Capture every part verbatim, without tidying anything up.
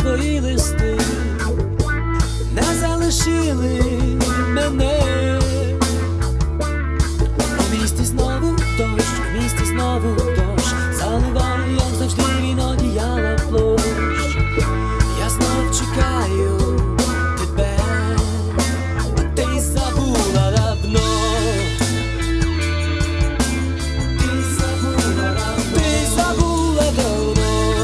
твої листи не залишили мене. У місті знову дощ, у місті знову дощ заливає, як завжди, він одіяла площ. Я знов чекаю тебе, а ти забула давно. Ти забула давно. Ти забула давно.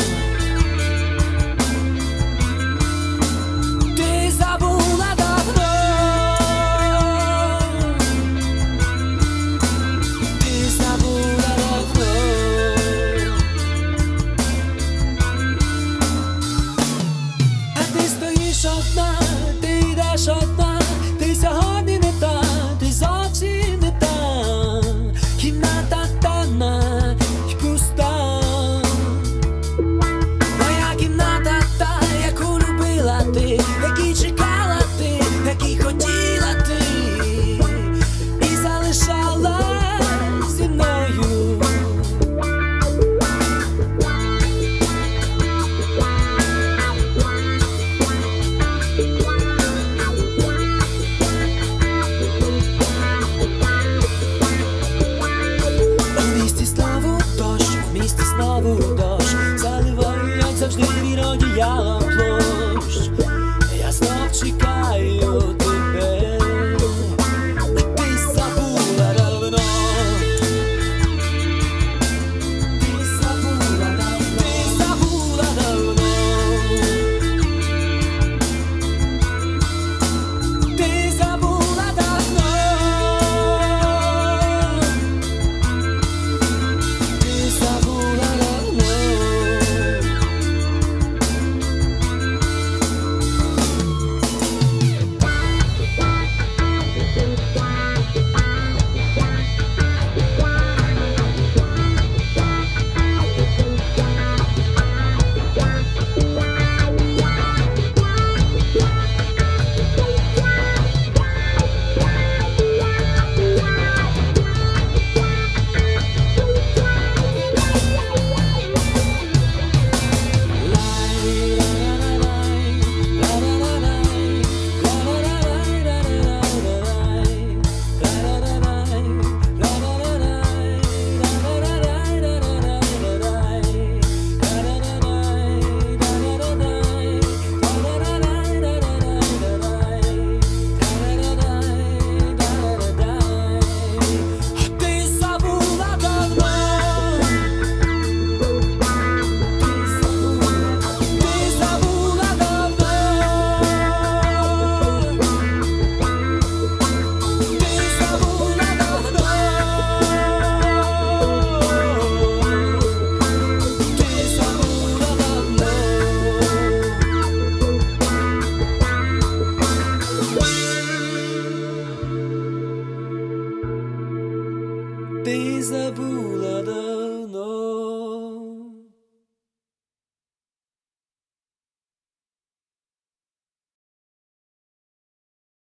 Ти забула давно. Ти забула давно. А ти стоїш одна, ти йдеш одна, ти сьогодні не та, ти зовсім не та. Кімната темна й пуста. Моя кімната та, яку любила ти, якій чекала ти, якій хотіла ти, і залишала зі мною. У місті знову дощ, у місті знову дощ заливає, як завжди, він одіяла площ. Я знов чекаю тебе, а ти забула давно. Ти забула давно. Ти забула давно. Ти забула давно. Ти забула давно. Ти забула давно. Ти забула давно. Ти забула давно. Ти забула давно. Ти забула давно.